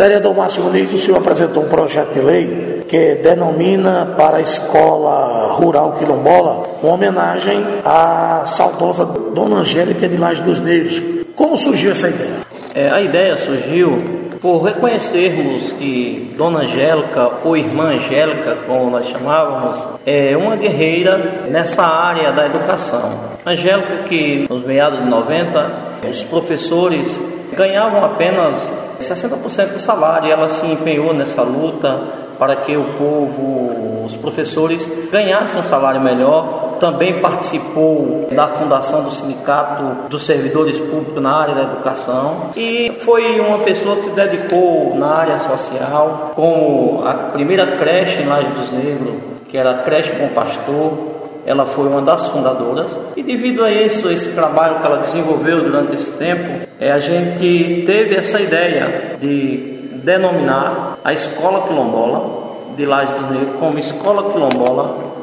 Vereador Márcio Muniz, o senhor apresentou um projeto de lei que denomina para a Escola Rural Quilombola uma homenagem à saudosa Dona Angélica de Laje dos Negros. Como surgiu essa ideia? A ideia surgiu por reconhecermos que Dona Angélica, ou Irmã Angélica, como nós chamávamos, é uma guerreira nessa área da educação. Angélica, que nos meados de 90, os professores ganhavam apenas 60% do salário, e ela se empenhou nessa luta para que o povo, os professores, ganhassem um salário melhor. Também participou da fundação do Sindicato dos Servidores Públicos na área da educação e foi uma pessoa que se dedicou na área social, como a primeira creche em Laje dos Negros, que era a Creche Bom Pastor. Ela foi uma das fundadoras e devido a isso, esse trabalho que ela desenvolveu durante esse tempo, a gente teve essa ideia de denominar a Escola Quilombola de Laje dos Negros como Escola Quilombola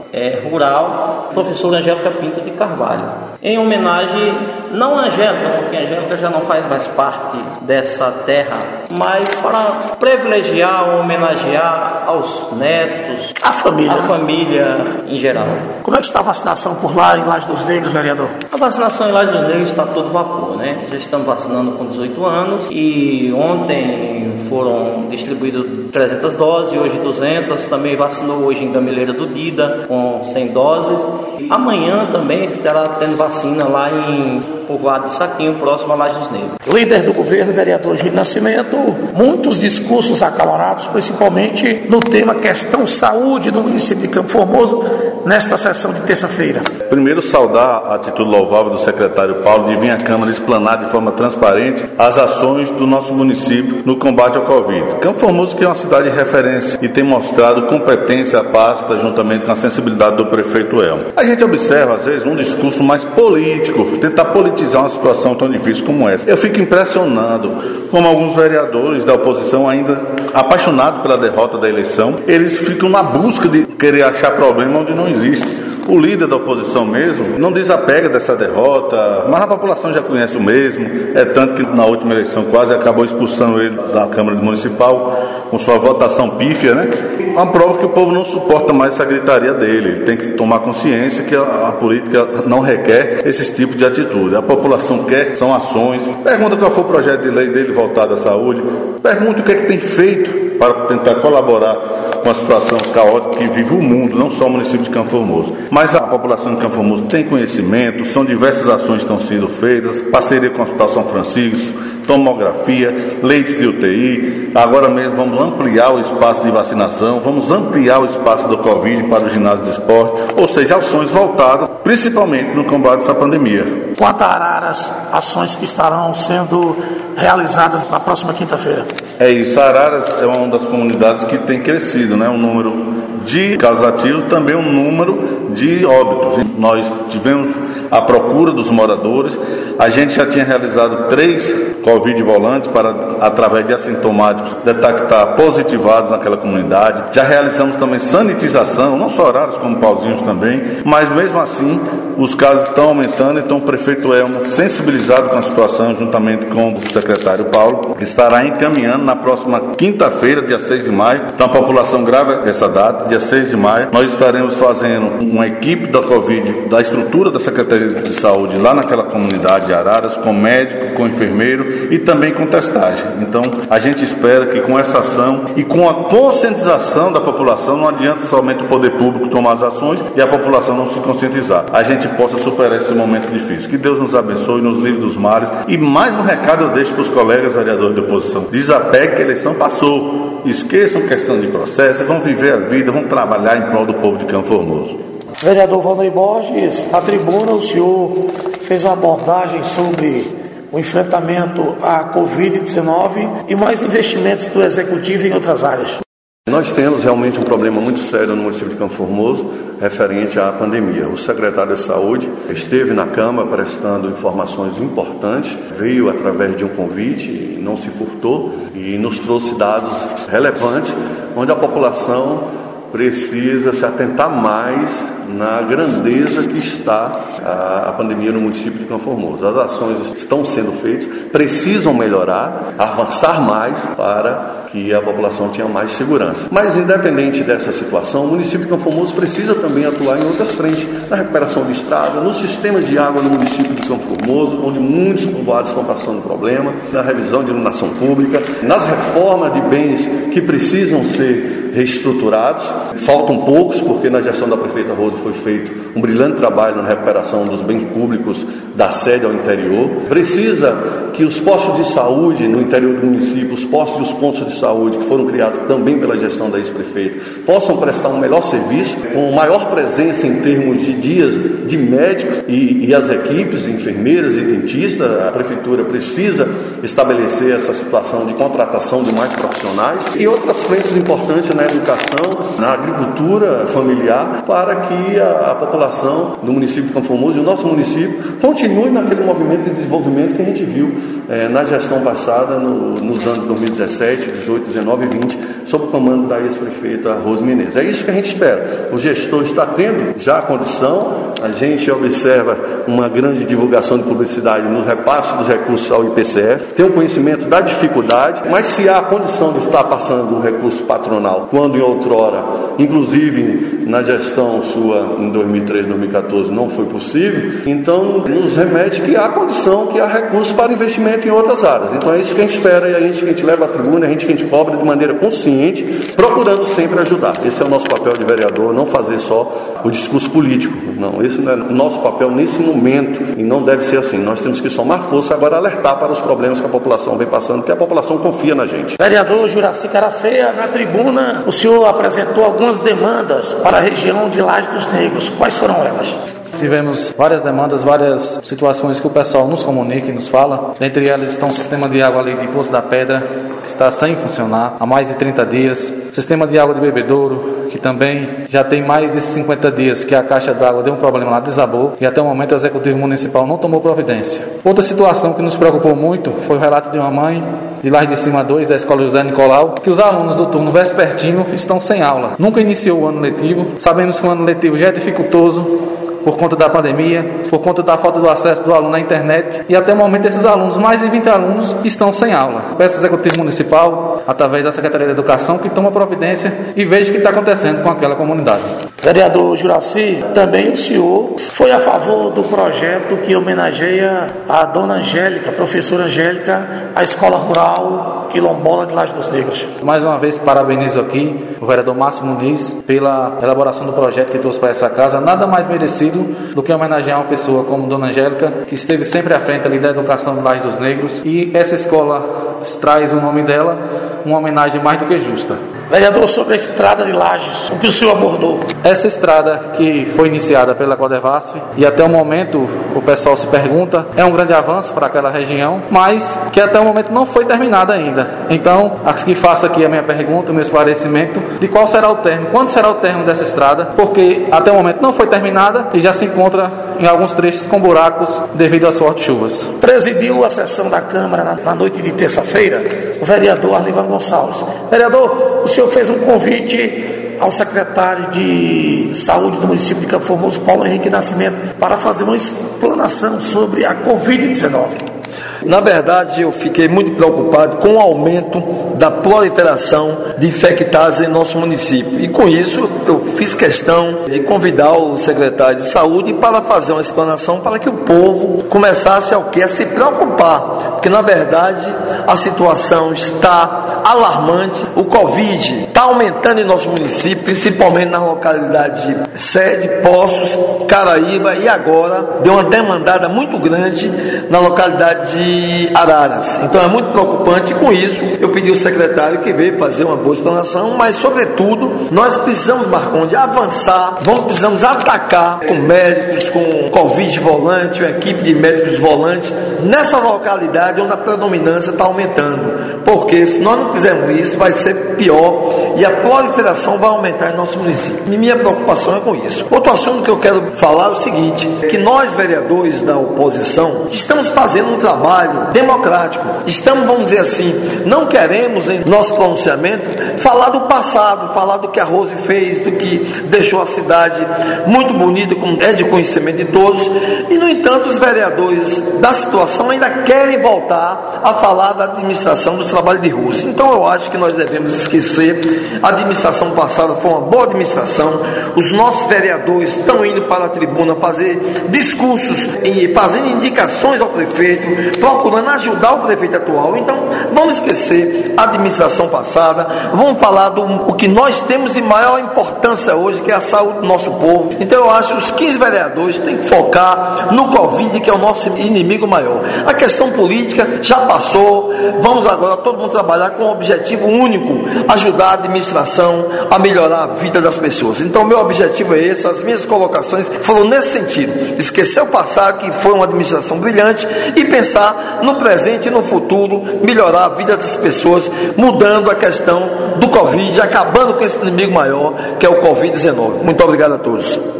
Rural Professora Angélica Pinto de Carvalho, em homenagem não a Angélica, porque a Angélica já não faz mais parte dessa terra, mas para privilegiar, homenagear aos netos, a família em geral. Como é que está a vacinação por lá em Laje dos Negros, vereador? A vacinação em Laje dos Negros está a todo vapor, né? Já estamos vacinando com 18 anos e ontem foram distribuídas 300 doses, hoje 200, também vacinou hoje em Gameleira do Dida com 100 doses. Amanhã também estará tendo vacina lá em Povoado de Saquinho, próximo a Laje dos Negros. Líder do governo, vereador Gil Nascimento, muitos discursos acalorados, principalmente no tema questão saúde do município de Campo Formoso, nesta sessão de terça-feira. Primeiro, saudar a atitude louvável do secretário Paulo de vir à Câmara explanar de forma transparente as ações do nosso município no combate ao Covid. Campo Formoso, que é uma cidade de referência e tem mostrado competência à pasta juntamente com a sensibilidade do prefeito Elmo. A gente observa, às vezes, um discurso mais político, tentar politizar uma situação tão difícil como essa. Eu fico impressionado como alguns vereadores da oposição, ainda apaixonados pela derrota da eleição, eles ficam na busca de querer achar problema onde não existe. O líder da oposição mesmo não desapega dessa derrota, mas a população já conhece o mesmo, tanto que na última eleição quase acabou expulsando ele da Câmara Municipal com sua votação pífia, né? Uma prova que o povo não suporta mais essa gritaria dele. Ele tem que tomar consciência que a política não requer esses tipos de atitude. A população quer, são ações. Pergunta qual foi o projeto de lei dele voltado à saúde. Pergunta o que é que tem feito para tentar colaborar com a situação caótica que vive o mundo, não só o município de Campo Formoso. Mas a população de Campo Formoso tem conhecimento, são diversas ações que estão sendo feitas, parceria com o Hospital São Francisco, tomografia, leite de UTI. Agora mesmo vamos ampliar o espaço de vacinação, vamos ampliar o espaço do Covid para o ginásio de esporte, ou seja, ações voltadas principalmente no combate a essa pandemia. Quanto a Araras, ações que estarão sendo realizadas na próxima quinta-feira? É isso, Araras é uma das comunidades que tem crescido, né? Um número de casos ativos, também um número de óbitos. Nós tivemos a procura dos moradores, a gente já tinha realizado 3 Covid volantes para, através de assintomáticos, detectar positivados naquela comunidade. Já realizamos também sanitização, não só Araras, como Pauzinhos também, mas mesmo assim os casos estão aumentando, então o prefeito Elmo, sensibilizado com a situação, juntamente com o secretário Paulo, estará encaminhando na próxima quinta-feira, dia 6 de maio, então a população grava essa data, dia 6 de maio, nós estaremos fazendo uma equipe da Covid, da estrutura da Secretaria de Saúde lá naquela comunidade de Araras, com médico, com enfermeiro e também com testagem. Então a gente espera que com essa ação e com a conscientização da população, não adianta somente o poder público tomar as ações e a população não se conscientizar, a gente possa superar esse momento difícil. Que Deus nos abençoe, nos livre dos males. E mais um recado eu deixo para os colegas vereadores de oposição: desapegue que a eleição passou, esqueçam questão de processo, vão viver a vida, vão trabalhar em prol do povo de Campo Formoso. Vereador Valnei Borges, na tribuna o senhor fez uma abordagem sobre o enfrentamento à Covid-19 e mais investimentos do Executivo em outras áreas. Nós temos realmente um problema muito sério no município de Campo Formoso referente à pandemia. O secretário de Saúde esteve na Câmara prestando informações importantes, veio através de um convite, não se furtou e nos trouxe dados relevantes, onde a população precisa se atentar mais na grandeza que está a pandemia no município de Campo Formoso. As ações estão sendo feitas, precisam melhorar, avançar mais para que a população tenha mais segurança. Mas, independente dessa situação, o município de Campo Formoso precisa também atuar em outras frentes, na recuperação de estrada, nos sistemas de água no município de Campo Formoso, onde muitos povoados estão passando problema, na revisão de iluminação pública, nas reformas de bens que precisam ser reestruturados. Faltam poucos, porque na gestão da prefeita Rosa foi feito um brilhante trabalho na recuperação dos bens públicos da sede ao interior. Precisa que os postos de saúde no interior do município, os postos e os pontos de saúde que foram criados também pela gestão da ex-prefeita, possam prestar um melhor serviço, com maior presença em termos de dias de médicos e as equipes, enfermeiras e dentistas. A prefeitura precisa estabelecer essa situação de contratação de mais profissionais e outras frentes importantes na educação, na agricultura familiar, para que a população do município de Campo Formoso e o nosso município continue naquele movimento de desenvolvimento que a gente viu na gestão passada, nos anos 2017, 18, 19 e 20, sob o comando da ex-prefeita Rose Menezes. É isso que a gente espera. O gestor está tendo já a condição, a gente observa uma grande divulgação de publicidade no repasse dos recursos ao IPCF, tem o conhecimento da dificuldade, mas se há a condição de estar passando o recurso patronal, quando em outrora, inclusive na gestão sua em 2013, 2014, não foi possível, então nos remete que há condição, que há recursos para investimento em outras áreas. Então é isso que a gente espera e a gente que a gente leva à tribuna, a gente que a gente cobra de maneira consciente, procurando sempre ajudar. Esse é o nosso papel de vereador, não fazer só o discurso político. Não, esse não é o nosso papel nesse momento e não deve ser assim. Nós temos que somar força agora, alertar para os problemas que a população vem passando, porque a população confia na gente. Vereador Juraci Carafeia, na tribuna, o senhor apresentou algumas demandas para a região de Laje dos Negros. Quais foram elas? Tivemos várias demandas, várias situações que o pessoal nos comunica e nos fala. Dentre elas estão o sistema de água ali de Poço da Pedra, que está sem funcionar há mais de 30 dias. O sistema de água de bebedouro, que também já tem mais de 50 dias que a caixa d'água deu um problema lá, desabou, e até o momento o Executivo Municipal não tomou providência. Outra situação que nos preocupou muito foi o relato de uma mãe de Laje de Cima 2, da Escola José Nicolau, que os alunos do turno vespertino estão sem aula. Nunca iniciou o ano letivo, sabemos que o ano letivo já é dificultoso, por conta da pandemia, por conta da falta do acesso do aluno à internet, e até o momento esses alunos, mais de 20 alunos, estão sem aula. Peço ao Executivo Municipal, através da Secretaria de Educação, que toma providência e veja o que está acontecendo com aquela comunidade. Vereador Juraci, também o senhor foi a favor do projeto que homenageia a dona Angélica, professora Angélica, a Escola Rural Quilombola de Laje dos Negros. Mais uma vez, parabenizo aqui o vereador Márcio Muniz pela elaboração do projeto que trouxe para essa casa. Nada mais merecido do que homenagear uma pessoa como dona Angélica, que esteve sempre à frente ali da educação de Laje dos Negros, e essa escola traz o nome dela, uma homenagem mais do que justa. Vereador, sobre a estrada de Lajes, o que o senhor abordou? Essa estrada que foi iniciada pela Codevasf e até o momento o pessoal se pergunta, é um grande avanço para aquela região, mas que até o momento não foi terminada ainda. Então, aqui faço aqui a minha pergunta, o meu esclarecimento de qual será o término, quando será o término dessa estrada, porque até o momento não foi terminada e já se encontra em alguns trechos com buracos devido às fortes chuvas. Presidiu a sessão da Câmara na noite de terça-feira o vereador Arlivan Gonçalves. Vereador, o senhor fez um convite ao secretário de Saúde do município de Campo Formoso, Paulo Henrique Nascimento, para fazer uma explanação sobre a Covid-19. Na verdade, eu fiquei muito preocupado com o aumento da proliferação de infectados em nosso município. E com isso, eu fiz questão de convidar o secretário de Saúde para fazer uma explanação para que o povo começasse a se preocupar. Porque, na verdade, a situação está alarmante. O Covid está aumentando em nosso município, principalmente na localidade de Sede, Poços, Caraíba, e agora deu uma demandada muito grande na localidade de Araras. Então é muito preocupante, e com isso eu pedi ao secretário que veio fazer uma boa explanação, mas sobretudo nós precisamos, Marconde, avançar, precisamos atacar com médicos, com Covid volante, uma equipe de médicos volantes, nessa localidade onde a predominância está aumentando. porque se nós não fizermos isso, vai ser pior e a proliferação vai aumentar em nosso município. Minha preocupação é com isso. Outro assunto que eu quero falar é o seguinte, que nós, vereadores da oposição, estamos fazendo um trabalho democrático. Estamos, vamos dizer assim, não queremos em nosso pronunciamento falar do passado, falar do que a Rose fez, do que deixou a cidade muito bonita, como é de conhecimento de todos, e no entanto os vereadores da situação ainda querem voltar a falar da administração do trabalho de Rose. Então eu acho que nós devemos esquecer, a administração passada foi uma boa administração, os nossos vereadores estão indo para a tribuna fazer discursos e fazendo indicações ao prefeito, procurando ajudar o prefeito atual. Então vamos esquecer a administração passada, vamos falar do que nós temos de maior importância hoje, que é a saúde do nosso povo. Então eu acho que os 15 vereadores têm que focar no Covid, que é o nosso inimigo maior. A questão política já passou, vamos agora todo mundo trabalhar com um objetivo único, ajudar a administração a melhorar a vida das pessoas. Então meu objetivo é esse, as minhas colocações foram nesse sentido, esquecer o passado, que foi uma administração brilhante, e pensar no presente e no futuro, melhorar a vida das pessoas, mudando a questão do Covid, acabando com esse inimigo maior, que é o Covid-19. Muito obrigado a todos.